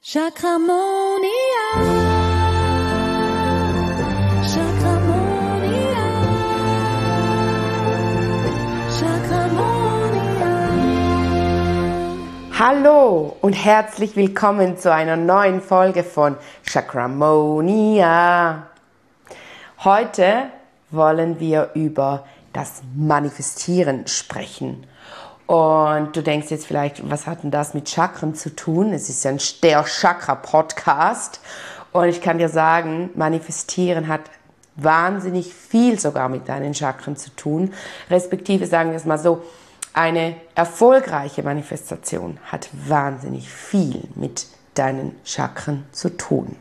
Chakramonia. Chakramonia. Chakramonia. Hallo und herzlich willkommen zu einer neuen Folge von Chakramonia. Heute wollen wir über das Manifestieren sprechen. Und du denkst jetzt vielleicht, was hat denn das mit Chakren zu tun? Es ist ja der Chakra-Podcast. Und ich kann dir sagen, Manifestieren hat wahnsinnig viel sogar mit deinen Chakren zu tun. Respektive, sagen wir es mal so, eine erfolgreiche Manifestation hat wahnsinnig viel mit deinen Chakren zu tun.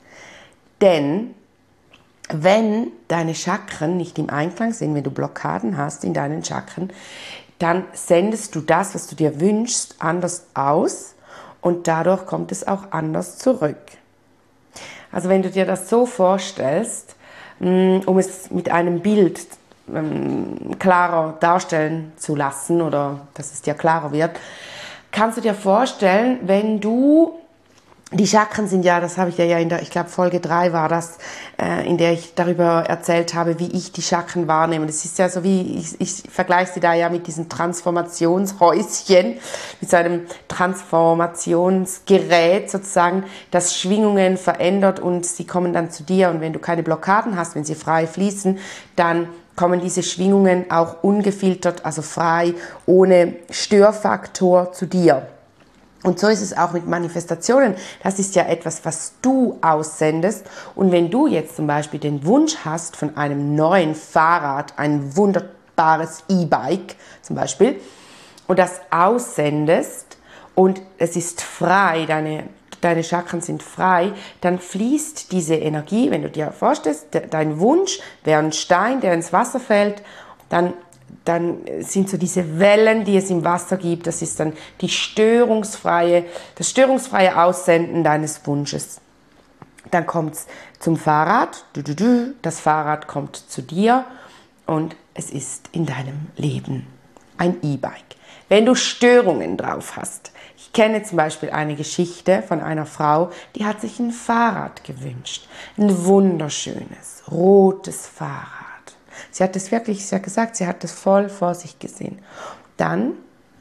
Denn wenn deine Chakren nicht im Einklang sind, wenn du Blockaden hast in deinen Chakren, dann sendest du das, was du dir wünschst, anders aus und dadurch kommt es auch anders zurück. Also wenn du dir das so vorstellst, um es mit einem Bild klarer darstellen zu lassen oder dass es dir klarer wird, kannst du dir vorstellen, wenn du, die Chakren sind ja, das habe ich ja in der, ich glaube Folge 3 war das, in der ich darüber erzählt habe, wie ich die Chakren wahrnehme. Das ist ja so wie, ich vergleiche sie da ja mit diesem Transformationshäuschen, mit so einem Transformationsgerät sozusagen, das Schwingungen verändert und sie kommen dann zu dir. Und wenn du keine Blockaden hast, wenn sie frei fließen, dann kommen diese Schwingungen auch ungefiltert, also frei, ohne Störfaktor zu dir. Und so ist es auch mit Manifestationen. Das ist ja etwas, was du aussendest. Und wenn du jetzt zum Beispiel den Wunsch hast von einem neuen Fahrrad, ein wunderbares E-Bike zum Beispiel, und das aussendest und es ist frei, deine Chakren sind frei, dann fließt diese Energie, wenn du dir vorstellst, dein Wunsch wäre ein Stein, der ins Wasser fällt, dann sind so diese Wellen, die es im Wasser gibt, das ist dann das störungsfreie Aussenden deines Wunsches. Dann kommt es zum Fahrrad, das Fahrrad kommt zu dir und es ist in deinem Leben ein E-Bike. Wenn du Störungen drauf hast, ich kenne zum Beispiel eine Geschichte von einer Frau, die hat sich ein Fahrrad gewünscht, ein wunderschönes, rotes Fahrrad. Sie hat gesagt, sie hat das voll vor sich gesehen. Dann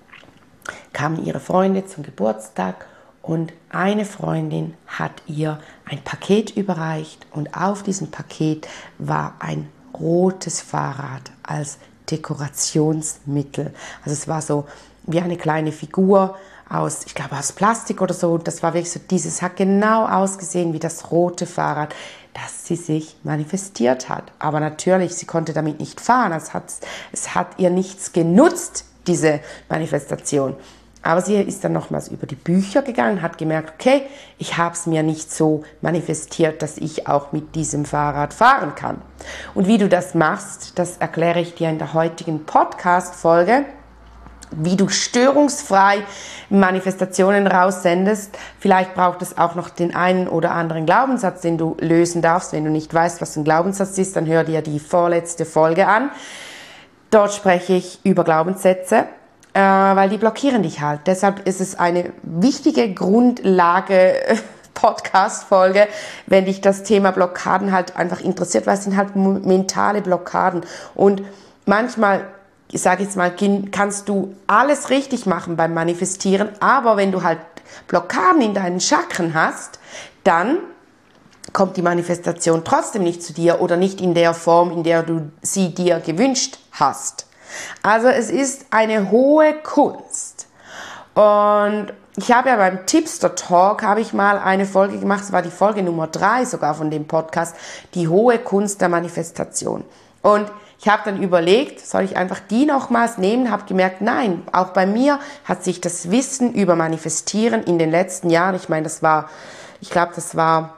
kamen ihre Freunde zum Geburtstag und eine Freundin hat ihr ein Paket überreicht und auf diesem Paket war ein rotes Fahrrad als Dekorationsmittel. Also es war so wie eine kleine Figur aus Plastik oder so. Das war wirklich so, dieses hat genau ausgesehen wie das rote Fahrrad, das sie sich manifestiert hat. Aber natürlich, sie konnte damit nicht fahren. Es hat ihr nichts genutzt, diese Manifestation. Aber sie ist dann nochmals über die Bücher gegangen, hat gemerkt, okay, ich habe es mir nicht so manifestiert, dass ich auch mit diesem Fahrrad fahren kann. Und wie du das machst, das erkläre ich dir in der heutigen Podcast-Folge, wie du störungsfrei Manifestationen raussendest. Vielleicht braucht es auch noch den einen oder anderen Glaubenssatz, den du lösen darfst. Wenn du nicht weißt, was ein Glaubenssatz ist, dann hör dir die vorletzte Folge an. Dort spreche ich über Glaubenssätze, weil die blockieren dich halt. Deshalb ist es eine wichtige Grundlage Podcast-Folge, wenn dich das Thema Blockaden halt einfach interessiert, weil es sind halt mentale Blockaden. Und manchmal, ich sage jetzt mal, kannst du alles richtig machen beim Manifestieren, aber wenn du halt Blockaden in deinen Chakren hast, dann kommt die Manifestation trotzdem nicht zu dir oder nicht in der Form, in der du sie dir gewünscht hast. Also es ist eine hohe Kunst. Und ich habe ja beim Tipster Talk, habe ich mal eine Folge gemacht, das war die Folge Nummer 3 sogar von dem Podcast, die hohe Kunst der Manifestation. Und ich habe dann überlegt, soll ich einfach die nochmals nehmen, habe gemerkt, nein, auch bei mir hat sich das Wissen über Manifestieren in den letzten Jahren, ich glaube, das war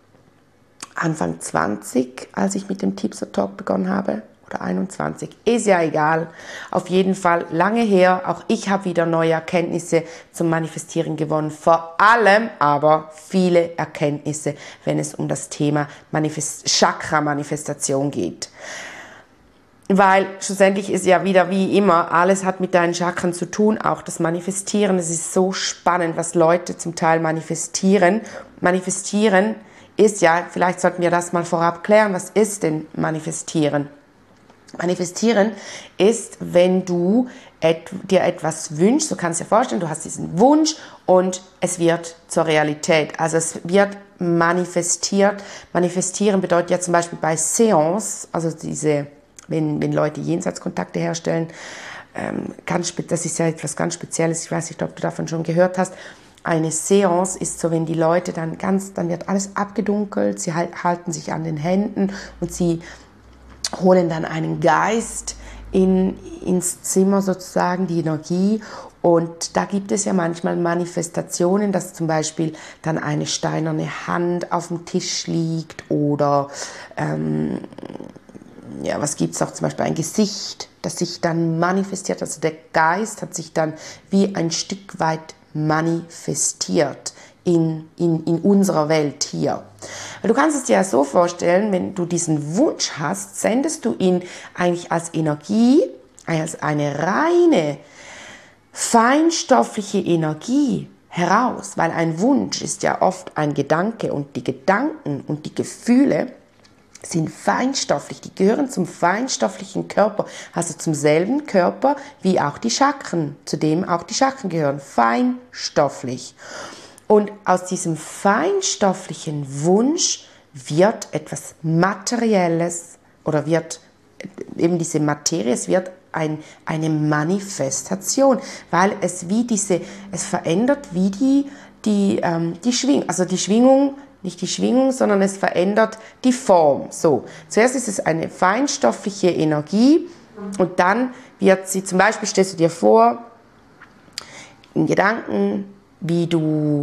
Anfang 20, als ich mit dem Tipster Talk begonnen habe, oder 21, ist ja egal, auf jeden Fall lange her, auch ich habe wieder neue Erkenntnisse zum Manifestieren gewonnen, vor allem aber viele Erkenntnisse, wenn es um das Thema Chakra-Manifestation geht. weil schlussendlich ist ja wieder wie immer, alles hat mit deinen Chakren zu tun, auch das Manifestieren. Es ist so spannend, was Leute zum Teil manifestieren. Manifestieren ist ja, vielleicht sollten wir das mal vorab klären, was ist denn Manifestieren? Manifestieren ist, wenn du dir etwas wünschst, du kannst dir vorstellen, du hast diesen Wunsch und es wird zur Realität. Also es wird manifestiert. Manifestieren bedeutet ja zum Beispiel bei Seance, also wenn Leute Jenseitskontakte herstellen, das ist ja etwas ganz Spezielles, ich weiß nicht, ob du davon schon gehört hast. Eine Seance ist so, wenn die Leute dann wird alles abgedunkelt, sie halten sich an den Händen und sie holen dann einen Geist ins Zimmer sozusagen, die Energie. Und da gibt es ja manchmal Manifestationen, dass zum Beispiel dann eine steinerne Hand auf dem Tisch liegt oder was gibt es auch, zum Beispiel ein Gesicht, das sich dann manifestiert. Also der Geist hat sich dann wie ein Stück weit manifestiert in unserer Welt hier. Weil du kannst es dir ja so vorstellen, wenn du diesen Wunsch hast, sendest du ihn eigentlich als Energie, als eine reine, feinstoffliche Energie heraus, weil ein Wunsch ist ja oft ein Gedanke und die Gedanken und die Gefühle sind feinstofflich, die gehören zum feinstofflichen Körper, also zum selben Körper wie auch die Chakren, zu dem auch die Chakren gehören, feinstofflich. Und aus diesem feinstofflichen Wunsch wird etwas Materielles oder wird eben diese Materie, es wird eine Manifestation, weil es verändert wie die Schwingung, also die Schwingung, nicht die Schwingung, sondern es verändert die Form. So, zuerst ist es eine feinstoffliche Energie und dann wird sie, zum Beispiel stellst du dir vor, in Gedanken, wie du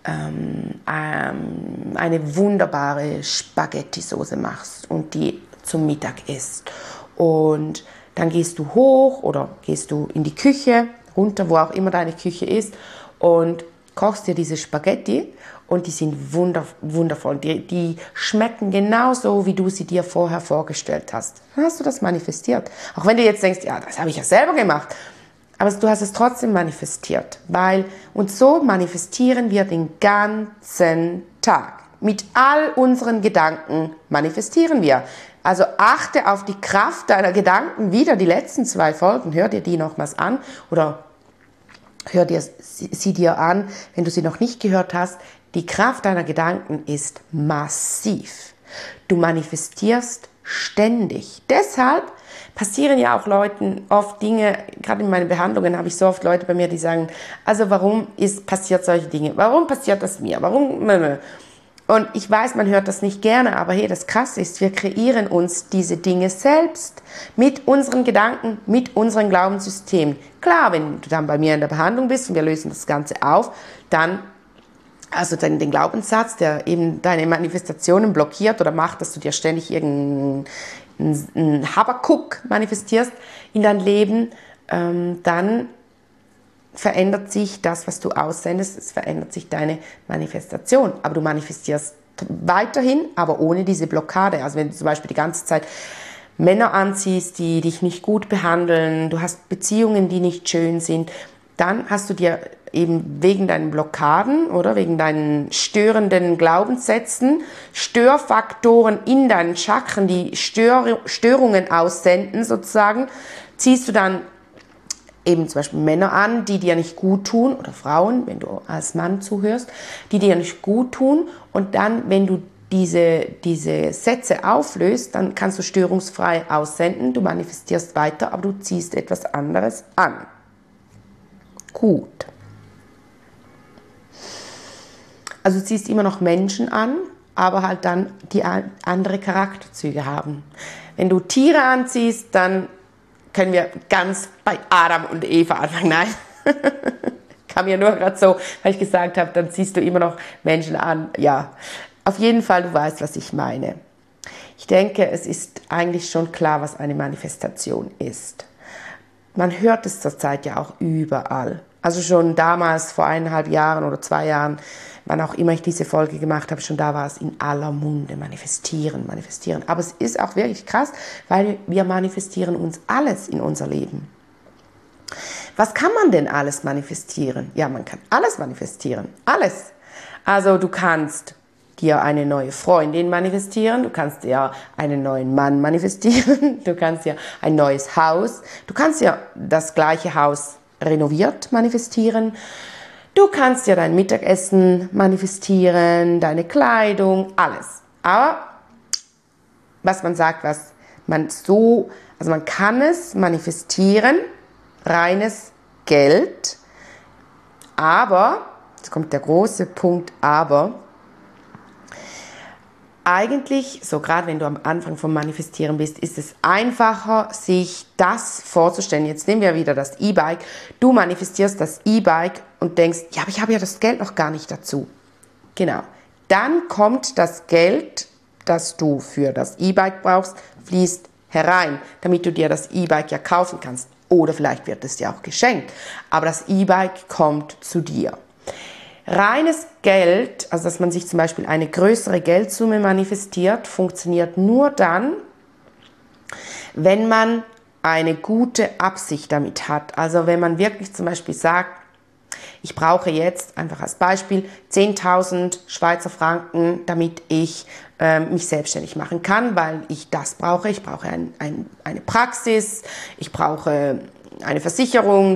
eine wunderbare Spaghetti-Soße machst und die zum Mittag isst. Und dann gehst du hoch oder gehst du in die Küche, runter, wo auch immer deine Küche ist und kochst dir diese Spaghetti und die sind wundervoll. Die schmecken genauso, wie du sie dir vorher vorgestellt hast. Dann hast du das manifestiert. Auch wenn du jetzt denkst, ja, das habe ich ja selber gemacht. Aber du hast es trotzdem manifestiert. Und so manifestieren wir den ganzen Tag. Mit all unseren Gedanken manifestieren wir. Also achte auf die Kraft deiner Gedanken. Wieder die letzten 2 Folgen. Hör dir die nochmals an oder sie dir an, wenn du sie noch nicht gehört hast. Die Kraft deiner Gedanken ist massiv. Du manifestierst ständig. Deshalb passieren ja auch Leuten oft Dinge, gerade in meinen Behandlungen habe ich so oft Leute bei mir, die sagen, also warum passiert solche Dinge? Warum passiert das mir? Warum? Und ich weiß, man hört das nicht gerne, aber hey, das Krasse ist, wir kreieren uns diese Dinge selbst mit unseren Gedanken, mit unseren Glaubenssystemen. Klar, wenn du dann bei mir in der Behandlung bist und wir lösen das Ganze auf, dann also den Glaubenssatz, der eben deine Manifestationen blockiert oder macht, dass du dir ständig irgendeinen Habakuk manifestierst in dein Leben, dann verändert sich das, was du aussendest, es verändert sich deine Manifestation. Aber du manifestierst weiterhin, aber ohne diese Blockade. Also wenn du zum Beispiel die ganze Zeit Männer anziehst, die dich nicht gut behandeln, du hast Beziehungen, die nicht schön sind, dann hast du dir eben wegen deinen Blockaden oder wegen deinen störenden Glaubenssätzen, Störfaktoren in deinen Chakren, die Störungen aussenden sozusagen, ziehst du dann eben zum Beispiel Männer an, die dir nicht gut tun, oder Frauen, wenn du als Mann zuhörst, die dir nicht gut tun, und dann, wenn du diese Sätze auflöst, dann kannst du störungsfrei aussenden, du manifestierst weiter, aber du ziehst etwas anderes an. Gut. Also du ziehst immer noch Menschen an, aber halt dann die andere Charakterzüge haben. Wenn du Tiere anziehst, dann können wir ganz bei Adam und Eva anfangen. Nein, kam mir nur gerade so, weil ich gesagt habe, dann ziehst du immer noch Menschen an. Ja, auf jeden Fall, du weißt, was ich meine. Ich denke, es ist eigentlich schon klar, was eine Manifestation ist. Man hört es zurzeit ja auch überall. Also schon damals, vor 1,5 Jahren oder 2 Jahren, wann auch immer ich diese Folge gemacht habe, schon da war es in aller Munde. Manifestieren, manifestieren. Aber es ist auch wirklich krass, weil wir manifestieren uns alles in unser Leben. Was kann man denn alles manifestieren? Ja, man kann alles manifestieren. Alles. Also du kannst dir eine neue Freundin manifestieren, du kannst dir einen neuen Mann manifestieren, du kannst dir ein neues Haus, du kannst dir das gleiche Haus renoviert manifestieren, du kannst dir dein Mittagessen manifestieren, deine Kleidung, alles. Aber was man sagt, man kann es manifestieren, reines Geld, aber, jetzt kommt der große Punkt, aber, eigentlich, so gerade wenn du am Anfang vom Manifestieren bist, ist es einfacher, sich das vorzustellen. Jetzt nehmen wir wieder das E-Bike. Du manifestierst das E-Bike und denkst, ja, aber ich habe ja das Geld noch gar nicht dazu. Genau. Dann kommt das Geld, das du für das E-Bike brauchst, fließt herein, damit du dir das E-Bike ja kaufen kannst. Oder vielleicht wird es dir auch geschenkt. Aber das E-Bike kommt zu dir. Reines Geld, also dass man sich zum Beispiel eine größere Geldsumme manifestiert, funktioniert nur dann, wenn man eine gute Absicht damit hat. Also wenn man wirklich zum Beispiel sagt, ich brauche jetzt, einfach als Beispiel, 10.000 Schweizer Franken, damit ich mich selbstständig machen kann, weil ich das brauche. Ich brauche eine Praxis, ich brauche eine Versicherung,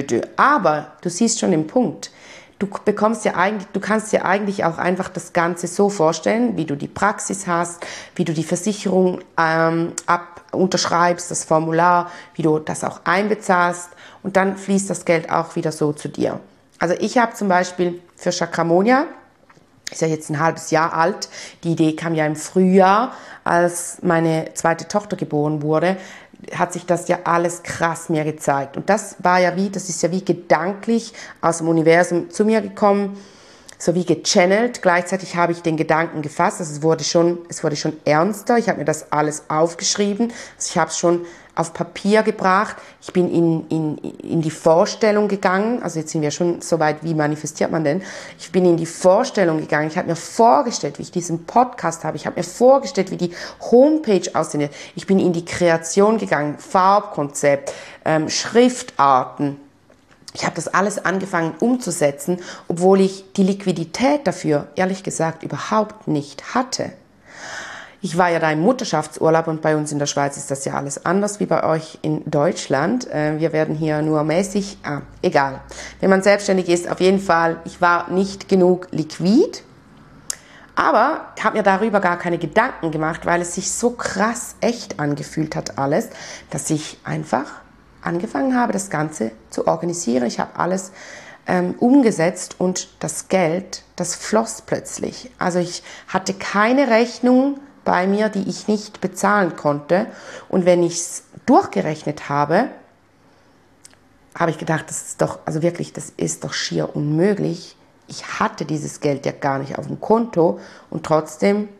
aber du siehst schon den Punkt. Du kannst dir eigentlich auch einfach das Ganze so vorstellen, wie du die Praxis hast, wie du die Versicherung unterschreibst, das Formular, wie du das auch einbezahlst und dann fließt das Geld auch wieder so zu dir. Also ich habe zum Beispiel für Chakramonia, ist ja jetzt ein halbes Jahr alt, die Idee kam ja im Frühjahr, als meine zweite Tochter geboren wurde, hat sich das ja alles krass mir gezeigt. Und das ist ja wie gedanklich aus dem Universum zu mir gekommen, so wie gechannelt. Gleichzeitig habe ich den Gedanken gefasst, also es wurde schon ernster. Ich habe mir das alles aufgeschrieben. Also ich habe es schon auf Papier gebracht. Ich bin in die Vorstellung gegangen. Also jetzt sind wir schon so weit, wie manifestiert man denn? Ich bin in die Vorstellung gegangen. Ich habe mir vorgestellt, wie ich diesen Podcast habe. Ich habe mir vorgestellt, wie die Homepage aussehen. Ich bin in die Kreation gegangen. Farbkonzept, Schriftarten. Ich habe das alles angefangen umzusetzen, obwohl ich die Liquidität dafür, ehrlich gesagt, überhaupt nicht hatte. Ich war ja da im Mutterschaftsurlaub und bei uns in der Schweiz ist das ja alles anders wie bei euch in Deutschland. Wir werden hier nur mäßig, egal. Wenn man selbstständig ist, auf jeden Fall, ich war nicht genug liquid, aber habe mir darüber gar keine Gedanken gemacht, weil es sich so krass echt angefühlt hat alles, dass ich einfach angefangen habe, das Ganze zu organisieren. Ich habe alles umgesetzt und das Geld, das floss plötzlich. Also ich hatte keine Rechnung bei mir, die ich nicht bezahlen konnte. Und wenn ich es durchgerechnet habe, habe ich gedacht, das ist doch schier unmöglich. Ich hatte dieses Geld ja gar nicht auf dem Konto und trotzdem,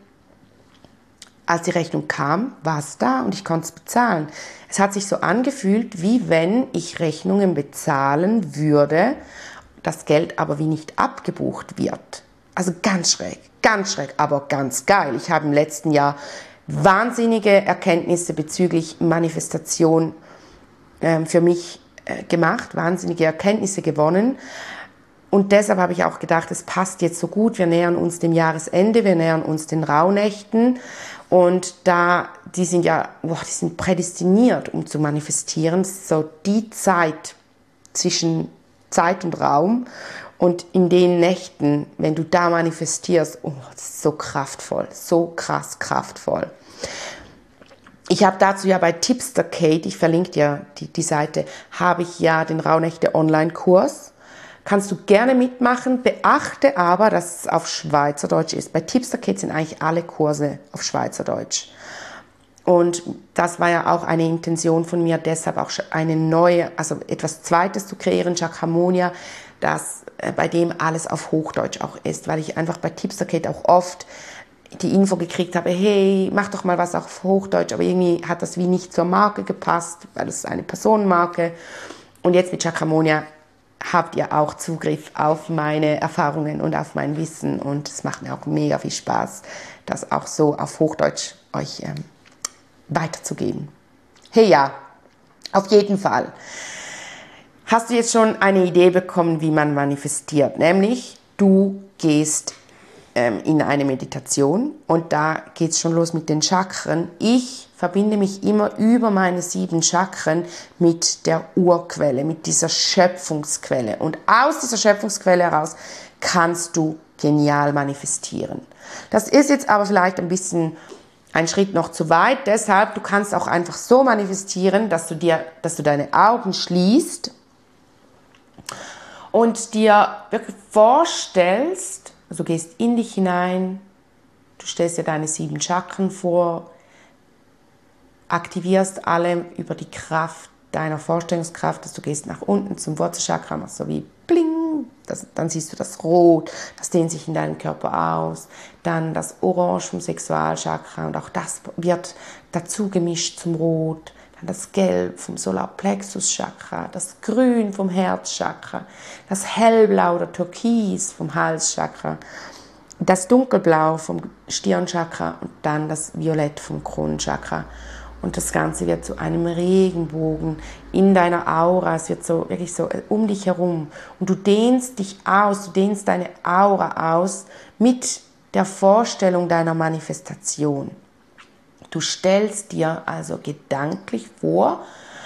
als die Rechnung kam, war es da und ich konnte es bezahlen. Es hat sich so angefühlt, wie wenn ich Rechnungen bezahlen würde, das Geld aber wie nicht abgebucht wird. Also ganz schräg, aber ganz geil. Ich habe im letzten Jahr wahnsinnige Erkenntnisse bezüglich Manifestation für mich gemacht, wahnsinnige Erkenntnisse gewonnen. Und deshalb habe ich auch gedacht, es passt jetzt so gut. Wir nähern uns dem Jahresende, wir nähern uns den Rauhnächten. Und die sind prädestiniert, um zu manifestieren. So die Zeit zwischen Zeit und Raum. Und in den Nächten, wenn du da manifestierst, das ist so kraftvoll, so krass kraftvoll. Ich habe dazu ja bei Tipster Kate, ich verlinke dir die Seite, habe ich ja den Rauhnächte Online-Kurs. Kannst du gerne mitmachen, beachte aber, dass es auf Schweizerdeutsch ist. Bei Tipster Kate sind eigentlich alle Kurse auf Schweizerdeutsch. Und das war ja auch eine Intention von mir, deshalb auch eine neue, also etwas Zweites zu kreieren, Chakramonia, bei dem alles auf Hochdeutsch auch ist, weil ich einfach bei Tipster Kate auch oft die Info gekriegt habe, hey, mach doch mal was auf Hochdeutsch, aber irgendwie hat das wie nicht zur Marke gepasst, weil es ist eine Personenmarke. Und jetzt mit Chakramonia habt ihr auch Zugriff auf meine Erfahrungen und auf mein Wissen und es macht mir auch mega viel Spaß, das auch so auf Hochdeutsch euch weiterzugeben. Hey ja, auf jeden Fall. Hast du jetzt schon eine Idee bekommen, wie man manifestiert? Nämlich, du gehst in eine Meditation und da geht es schon los mit den Chakren. Ich verbinde mich immer über meine 7 Chakren mit der Urquelle, mit dieser Schöpfungsquelle. Und aus dieser Schöpfungsquelle heraus kannst du genial manifestieren. Das ist jetzt aber vielleicht ein bisschen ein Schritt noch zu weit. Deshalb, du kannst auch einfach so manifestieren, dass du deine Augen schließt und dir wirklich vorstellst, also du gehst in dich hinein, du stellst dir deine 7 Chakren vor, aktivierst alle über die Kraft deiner Vorstellungskraft, dass du gehst nach unten zum Wurzelchakra, machst so wie bling, dann siehst du das Rot, das dehnt sich in deinem Körper aus, dann das Orange vom Sexualchakra und auch das wird dazu gemischt zum Rot, dann das Gelb vom Solarplexuschakra, das Grün vom Herzchakra, das Hellblau oder Türkis vom Halschakra, das Dunkelblau vom Stirnchakra und dann das Violett vom Kronenchakra. Und das Ganze wird zu einem Regenbogen in deiner Aura. Es wird so wirklich so um dich herum. Und du dehnst dich aus, du dehnst deine Aura aus mit der Vorstellung deiner Manifestation. Du stellst dir also gedanklich vor,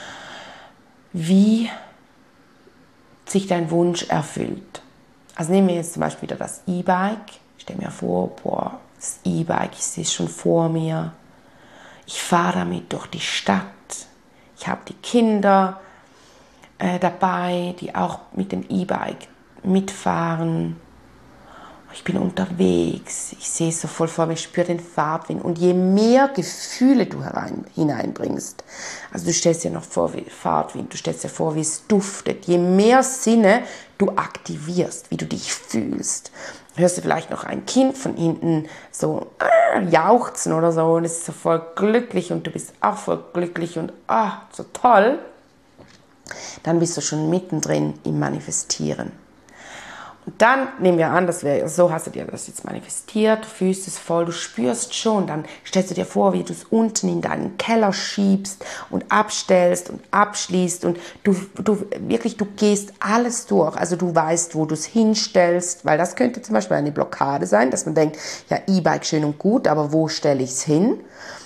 wie sich dein Wunsch erfüllt. Also nehmen wir jetzt zum Beispiel wieder das E-Bike. Stell mir vor, das E-Bike, ich sehe es schon vor mir. Ich fahre damit durch die Stadt. Ich habe die Kinder dabei, die auch mit dem E-Bike mitfahren. Ich bin unterwegs. Ich sehe es so voll vor mir, ich spüre den Fahrtwind. Und je mehr Gefühle du hineinbringst, also du stellst dir noch vor wie Fahrtwind, du stellst dir vor, wie es duftet, je mehr Sinne du aktivierst, wie du dich fühlst, hörst du vielleicht noch ein Kind von hinten so jauchzen oder so und es ist so voll glücklich und du bist auch voll glücklich und so toll, dann bist du schon mittendrin im Manifestieren. Und dann nehmen wir an, so hast du dir das jetzt manifestiert, du fühlst es voll, du spürst schon, dann stellst du dir vor, wie du es unten in deinen Keller schiebst und abstellst und abschließt und du gehst alles durch, also du weißt, wo du es hinstellst, weil das könnte zum Beispiel eine Blockade sein, dass man denkt, ja, E-Bike schön und gut, aber wo stelle ich es hin?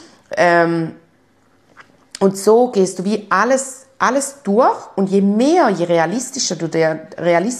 Und so gehst du wie alles durch und je realistischer du dir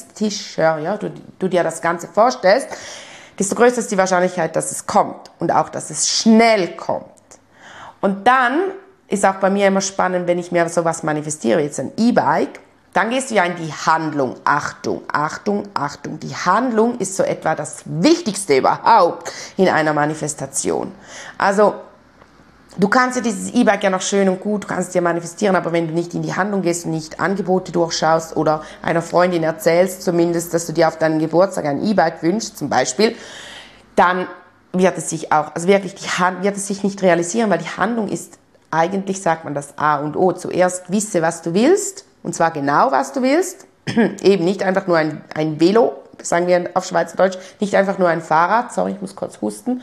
das Ganze vorstellst, desto größer ist die Wahrscheinlichkeit, dass es kommt und auch, dass es schnell kommt. Und dann ist auch bei mir immer spannend, wenn ich mir sowas manifestiere, jetzt ein E-Bike, dann gehst du ja in die Handlung. Achtung, Achtung, Achtung. Die Handlung ist so etwa das Wichtigste überhaupt in einer Manifestation. Also, du kannst ja dieses E-Bike ja noch schön und gut, du kannst es dir manifestieren, aber wenn du nicht in die Handlung gehst und nicht Angebote durchschaust oder einer Freundin erzählst zumindest, dass du dir auf deinen Geburtstag ein E-Bike wünschst zum Beispiel, dann wird es sich auch, also wirklich, wird es sich nicht realisieren, weil die Handlung ist, eigentlich sagt man das A und O. Zuerst wisse, was du willst, und zwar genau, was du willst. Eben nicht einfach nur ein Velo, sagen wir auf Schweizerdeutsch, nicht einfach nur ein Fahrrad, sorry, ich muss kurz husten,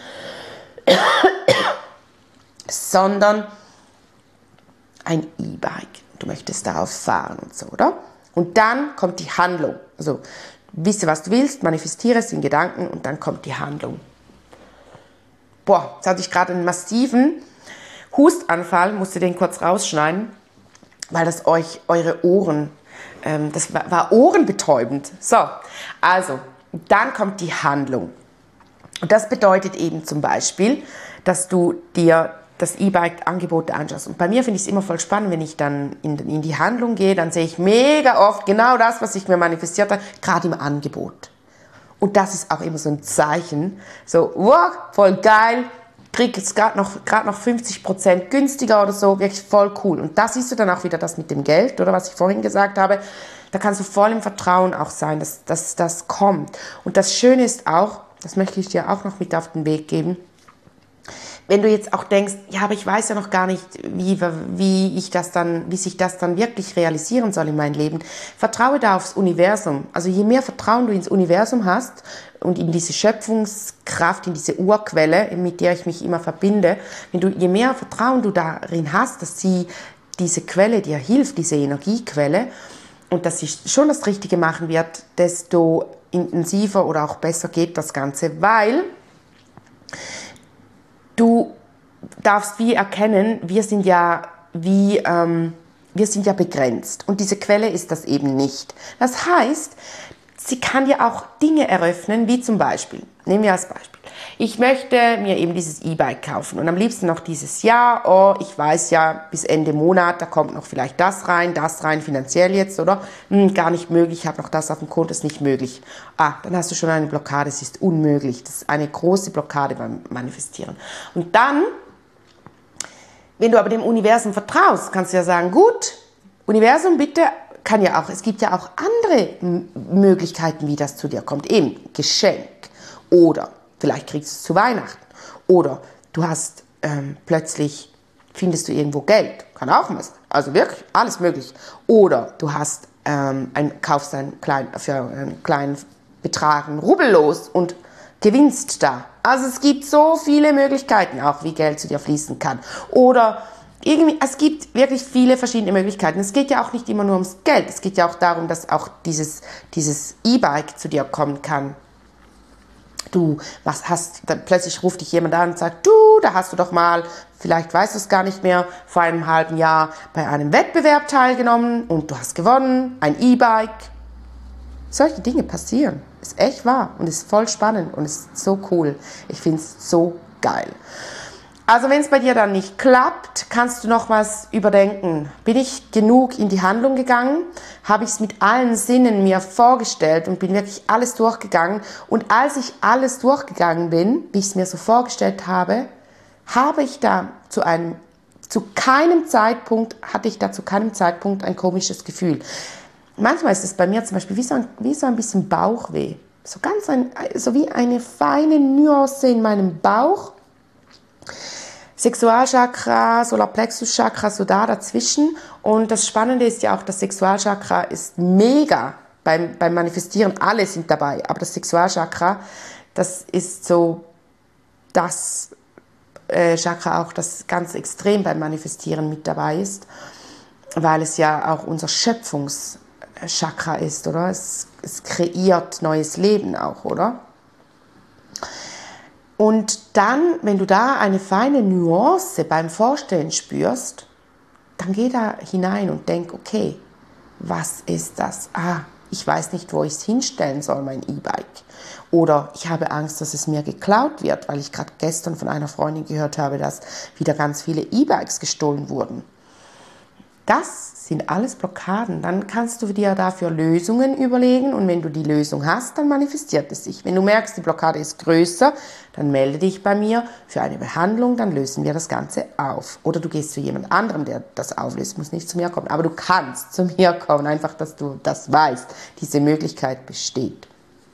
sondern ein E-Bike. Du möchtest darauf fahren und so, oder? Und dann kommt die Handlung. Also wisse, was du willst, manifestiere es in Gedanken und dann kommt die Handlung. Jetzt hatte ich gerade einen massiven Hustanfall, musste den kurz rausschneiden, weil das eure Ohren, das war ohrenbetäubend. So, also, dann kommt die Handlung. Und das bedeutet eben zum Beispiel, dass du dir das E-Bike-Angebote anschaust. Und bei mir finde ich es immer voll spannend, wenn ich dann in die Handlung gehe, dann sehe ich mega oft genau das, was ich mir manifestiert habe, gerade im Angebot. Und das ist auch immer so ein Zeichen, so, wow, voll geil, krieg jetzt gerade noch 50% günstiger oder so, wirklich voll cool. Und da siehst du dann auch wieder das mit dem Geld, oder was ich vorhin gesagt habe, da kannst du voll im Vertrauen auch sein, dass das kommt. Und das Schöne ist auch, das möchte ich dir auch noch mit auf den Weg geben, wenn du jetzt auch denkst, ja, aber ich weiß ja noch gar nicht, wie sich das dann wirklich realisieren soll in meinem Leben, vertraue da aufs Universum. Also je mehr Vertrauen du ins Universum hast und in diese Schöpfungskraft, in diese Urquelle, mit der ich mich immer verbinde, je mehr Vertrauen du darin hast, dass sie diese Quelle dir hilft, diese Energiequelle, und dass sie schon das Richtige machen wird, desto intensiver oder auch besser geht das Ganze, weil du darfst wie erkennen, wir sind ja begrenzt und diese Quelle ist das eben nicht. Das heißt, sie kann ja auch Dinge eröffnen, wie zum Beispiel, nehmen wir als Beispiel, ich möchte mir eben dieses E-Bike kaufen und am liebsten noch dieses Jahr, oh, ich weiß ja, bis Ende Monat, da kommt noch vielleicht das rein, finanziell jetzt, oder? Gar nicht möglich, ich habe noch das auf dem Konto, ist nicht möglich. Dann hast du schon eine Blockade, es ist unmöglich, das ist eine große Blockade beim Manifestieren. Und dann, wenn du aber dem Universum vertraust, kannst du ja sagen, gut, Universum, bitte, es gibt ja auch andere Möglichkeiten, wie das zu dir kommt, eben Geschenk oder vielleicht kriegst du es zu Weihnachten. Oder du hast plötzlich, findest du irgendwo Geld. Kann auch mal sein. Also wirklich, alles möglich. Oder du hast, kaufst für einen kleinen Betrag einen Rubel los und gewinnst da. Also es gibt so viele Möglichkeiten auch, wie Geld zu dir fließen kann. Oder irgendwie, es gibt wirklich viele verschiedene Möglichkeiten. Es geht ja auch nicht immer nur ums Geld. Es geht ja auch darum, dass auch dieses E-Bike zu dir kommen kann. Plötzlich ruft dich jemand an und sagt, da hast du doch mal, vielleicht weißt du es gar nicht mehr, vor einem halben Jahr bei einem Wettbewerb teilgenommen und du hast gewonnen, ein E-Bike. Solche Dinge passieren. Ist echt wahr und ist voll spannend und ist so cool. Ich finde es so geil. Also wenn es bei dir dann nicht klappt, kannst du noch was überdenken. Bin ich genug in die Handlung gegangen? Habe ich es mit allen Sinnen mir vorgestellt und bin wirklich alles durchgegangen? Und als ich alles durchgegangen bin, wie ich es mir so vorgestellt habe, hatte ich da zu keinem Zeitpunkt ein komisches Gefühl. Manchmal ist es bei mir zum Beispiel wie so ein bisschen Bauchweh. So wie eine feine Nuance in meinem Bauch. Sexualchakra, Solarplexuschakra, so da dazwischen. Und das Spannende ist ja auch, das Sexualchakra ist mega beim Manifestieren. Alle sind dabei, aber das Sexualchakra, das ist so das Chakra auch, das ganz extrem beim Manifestieren mit dabei ist, weil es ja auch unser Schöpfungschakra ist, oder? Es kreiert neues Leben auch, oder? Und dann, wenn du da eine feine Nuance beim Vorstellen spürst, dann geh da hinein und denk, okay, was ist das? Ich weiß nicht, wo ich es hinstellen soll, mein E-Bike. Oder ich habe Angst, dass es mir geklaut wird, weil ich gerade gestern von einer Freundin gehört habe, dass wieder ganz viele E-Bikes gestohlen wurden. Das sind alles Blockaden. Dann kannst du dir dafür Lösungen überlegen und wenn du die Lösung hast, dann manifestiert es sich. Wenn du merkst, die Blockade ist größer, dann melde dich bei mir für eine Behandlung, dann lösen wir das Ganze auf. Oder du gehst zu jemand anderem, der das auflöst, muss nicht zu mir kommen. Aber du kannst zu mir kommen, einfach, dass du das weißt. Diese Möglichkeit besteht.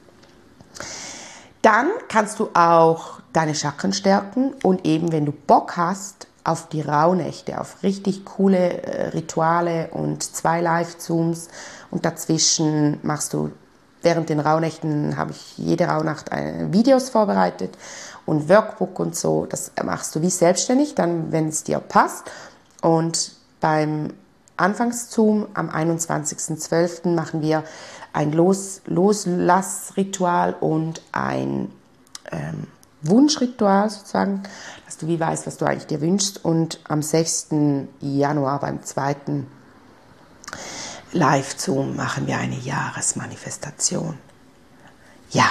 Dann kannst du auch deine Chakren stärken und eben, wenn du Bock hast, auf die Rauhnächte, auf richtig coole Rituale und 2 Live-Zooms und dazwischen machst du, während den Rauhnächten habe ich jede Rauhnacht Videos vorbereitet und Workbook und so, das machst du wie selbstständig, dann wenn es dir passt und beim Anfangszoom am 21.12. machen wir ein Loslassritual und ein Wunschritual sozusagen, dass du wie weißt, was du eigentlich dir wünschst. Und am 6. Januar beim 2. Live-Zoom machen wir eine Jahresmanifestation. Ja.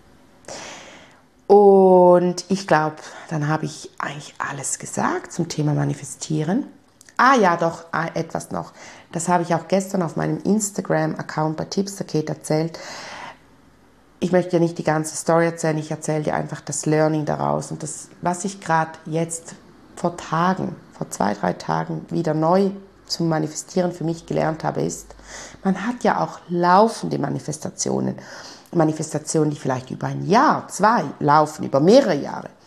Und ich glaube, dann habe ich eigentlich alles gesagt zum Thema Manifestieren. Ja, doch, etwas noch. Das habe ich auch gestern auf meinem Instagram-Account bei Tipps-Paket erzählt. Ich möchte dir nicht die ganze Story erzählen, ich erzähle dir einfach das Learning daraus. Und das, was ich gerade jetzt vor 2-3 Tagen wieder neu zum Manifestieren für mich gelernt habe, ist, man hat ja auch laufende Manifestationen, die vielleicht über 1 Jahr, 2 laufen, über mehrere Jahre.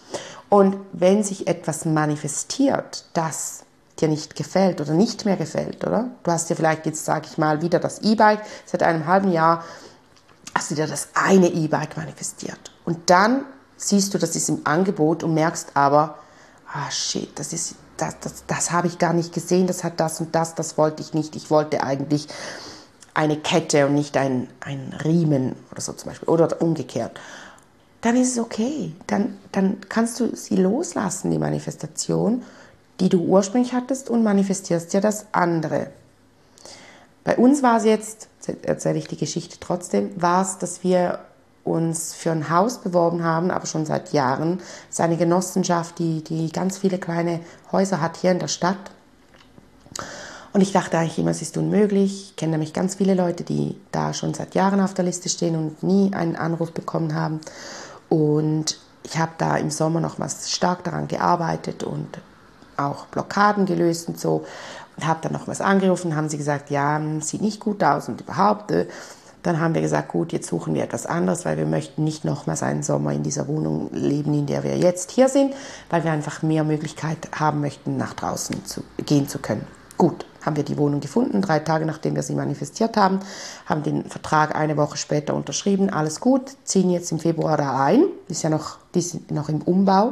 Und wenn sich etwas manifestiert, das dir nicht gefällt oder nicht mehr gefällt, oder? Du hast dir vielleicht jetzt, sage ich mal, wieder das E-Bike, seit einem halben Jahr hast du dir das eine E-Bike manifestiert. Und dann siehst du, das ist im Angebot und merkst aber, shit, das habe ich gar nicht gesehen, das hat das und das wollte ich nicht. Ich wollte eigentlich eine Kette und nicht ein Riemen oder so zum Beispiel oder umgekehrt. Dann ist es okay. Dann kannst du sie loslassen, die Manifestation, die du ursprünglich hattest, und manifestierst ja das andere. Bei uns war es jetzt, erzähle ich die Geschichte trotzdem, war es, dass wir uns für ein Haus beworben haben, aber schon seit Jahren. Es ist eine Genossenschaft, die ganz viele kleine Häuser hat hier in der Stadt. Und ich dachte eigentlich immer, es ist unmöglich. Ich kenne nämlich ganz viele Leute, die da schon seit Jahren auf der Liste stehen und nie einen Anruf bekommen haben. Und ich habe da im Sommer noch mal stark daran gearbeitet und auch Blockaden gelöst und so. Und habe dann noch was angerufen, haben sie gesagt, ja, sieht nicht gut aus und überhaupt. Dann haben wir gesagt, gut, jetzt suchen wir etwas anderes, weil wir möchten nicht nochmals einen Sommer in dieser Wohnung leben, in der wir jetzt hier sind, weil wir einfach mehr Möglichkeit haben möchten, nach draußen gehen zu können. Gut, haben wir die Wohnung gefunden, 3 Tage nachdem wir sie manifestiert haben den Vertrag eine Woche später unterschrieben, alles gut, ziehen jetzt im Februar da ein, die sind noch im Umbau.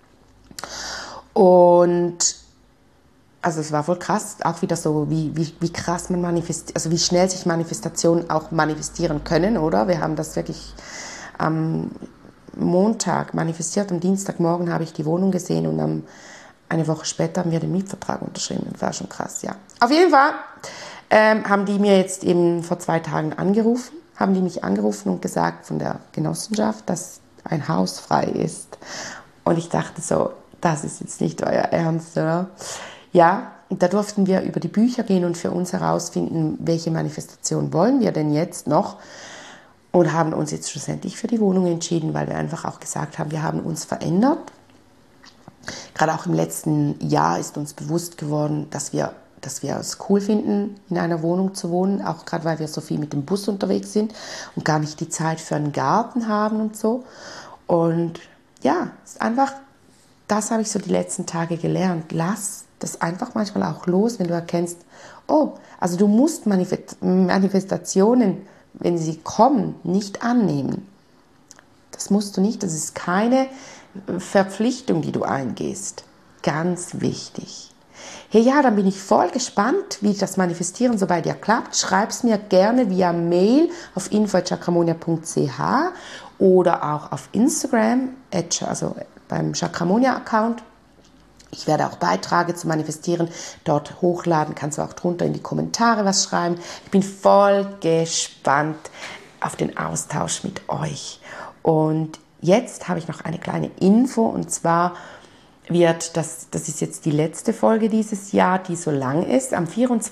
Und also es war voll krass, auch wieder so, wie krass man manifestiert, also wie schnell sich Manifestationen auch manifestieren können, oder? Wir haben das wirklich am Montag manifestiert, am Dienstagmorgen habe ich die Wohnung gesehen und eine Woche später haben wir den Mietvertrag unterschrieben. Das war schon krass, ja. Auf jeden Fall haben die mir jetzt eben vor 2 Tagen mich angerufen und gesagt von der Genossenschaft, dass ein Haus frei ist. Und ich dachte so, das ist jetzt nicht euer Ernst, oder? Ja, und da durften wir über die Bücher gehen und für uns herausfinden, welche Manifestation wollen wir denn jetzt noch, und haben uns jetzt schlussendlich für die Wohnung entschieden, weil wir einfach auch gesagt haben, wir haben uns verändert. Gerade auch im letzten Jahr ist uns bewusst geworden, dass wir es cool finden, in einer Wohnung zu wohnen, auch gerade weil wir so viel mit dem Bus unterwegs sind und gar nicht die Zeit für einen Garten haben und so. Und ja, es ist einfach, das habe ich so die letzten Tage gelernt. Lass das einfach manchmal auch los, wenn du erkennst, also du musst Manifestationen, wenn sie kommen, nicht annehmen. Das musst du nicht, das ist keine Verpflichtung, die du eingehst. Ganz wichtig. Hey, ja, dann bin ich voll gespannt, wie das Manifestieren so bei dir klappt. Schreib es mir gerne via Mail auf info@chakramonia.ch oder auch auf Instagram, also beim Chakramonia-Account. Ich werde auch Beiträge zu Manifestieren dort hochladen. Kannst du auch drunter in die Kommentare was schreiben. Ich bin voll gespannt auf den Austausch mit euch. Und jetzt habe ich noch eine kleine Info, und zwar das ist jetzt die letzte Folge dieses Jahr, die so lang ist. Am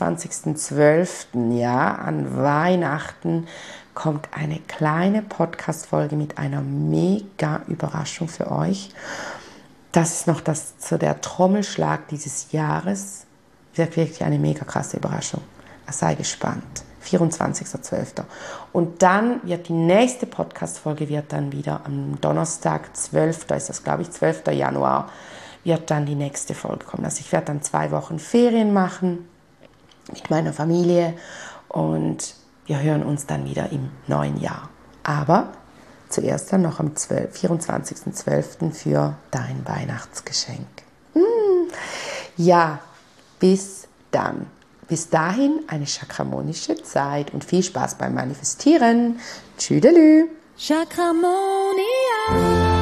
24.12., ja, an Weihnachten, kommt eine kleine Podcast-Folge mit einer mega Überraschung für euch. Das ist noch der Trommelschlag dieses Jahres. Wird wirklich eine mega krasse Überraschung. Sei gespannt. 24.12. Und dann wird die nächste Podcast-Folge dann wieder am Donnerstag, 12. ist das, glaube ich, 12. Januar, wird dann die nächste Folge kommen. Also ich werde dann 2 Wochen Ferien machen mit meiner Familie und wir hören uns dann wieder im neuen Jahr. Aber zuerst dann noch am 24.12. für dein Weihnachtsgeschenk. Ja, bis dann. Bis dahin eine chakramonische Zeit und viel Spaß beim Manifestieren. Tschüdelü. Chakramonia.